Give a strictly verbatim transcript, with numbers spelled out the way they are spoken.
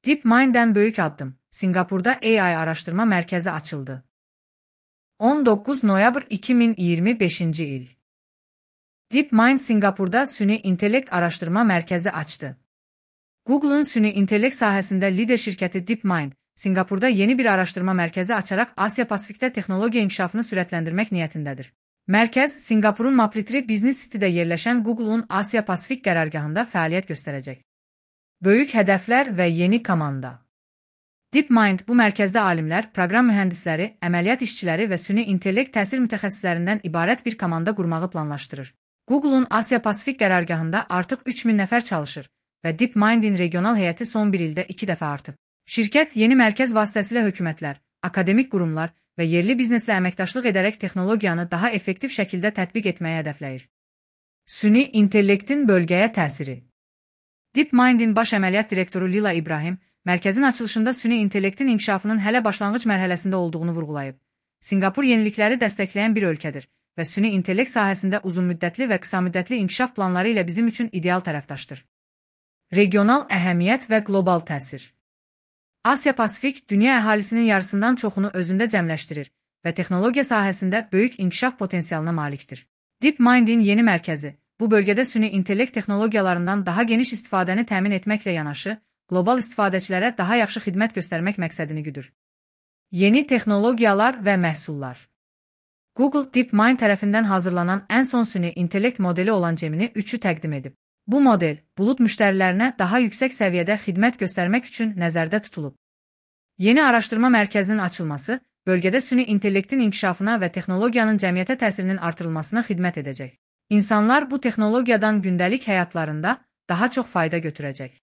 DeepMind'den büyük addım. Singapur'da A I araştırma merkezi açıldı. on dokuz Noyabr iki bin yirmi beşinci yıl. DeepMind Singapur'da süni intellekt araştırma merkezi açtı. Google'un süni intellekt sahəsində lider şirkəti DeepMind, Singapur'da yeni bir araştırma merkezi açaraq Asiya-Pasifikdə texnologiya inkişafını sürətləndirmək niyyətindədir. Mərkəz, Singapurun Mapletree Business City'də yerləşən Google'un Asiya-Pasifik qərargahında fəaliyyət göstərəcək. Böyük hədəflər və yeni komanda. DeepMind bu mərkəzdə alimlər, proqram mühəndisləri, əməliyyat işçiləri və süni intellekt təsir mütəxəssislərindən ibarət bir komanda qurmağı planlaşdırır. Google'un Asiya-Pasifik qərargahında artıq üç min nəfər çalışır və DeepMind'in regional heyəti son bir ildə iki dəfə artıb. Şirkət yeni mərkəz vasitəsilə hökumətlər, akademik qurumlar və yerli bizneslə əməkdaşlıq edərək texnologiyanı daha effektiv şəkildə tətbiq etməyi hədəfləyir. Süni intellektin bölgəyə təsiri. DeepMind'in baş əməliyyat direktoru Lila İbrahim, mərkəzin açılışında süni intellektin inkişafının hələ başlanğıc mərhələsində olduğunu vurğulayıb. Singapur yenilikləri dəstəkləyən bir ölkədir və süni intellekt sahəsində uzunmüddətli və qısamüddətli inkişaf planları ilə bizim üçün ideal tərəfdaşdır. Regional əhəmiyyət və qlobal təsir. Asiya-Pasifik, dünya əhalisinin yarısından çoxunu özündə cəmləşdirir və texnologiya sahəsində böyük inkişaf potensialına malikdir. DeepMind'in yeni mərkəzi, bu bölgədə süni intellekt texnologiyalarından daha geniş istifadəni təmin etməklə yanaşı, qlobal istifadəçilərə daha yaxşı xidmət göstərmək məqsədini güdür. Yeni texnologiyalar və məhsullar. Google, DeepMind tərəfindən hazırlanan ən son süni intellekt modeli olan Gemini üçü təqdim edib. Bu model, bulut müştərilərinə daha yüksək səviyyədə xidmət göstərmək üçün nəzərdə tutulub. Yeni araşdırma mərkəzinin açılması, bölgədə süni intellektin inkişafına və texnologiyanın cəmiyyətə təsirinin artırılmasına xidmət edəcək. İnsanlar bu texnologiyadan gündəlik həyatlarında daha çox fayda götürəcək.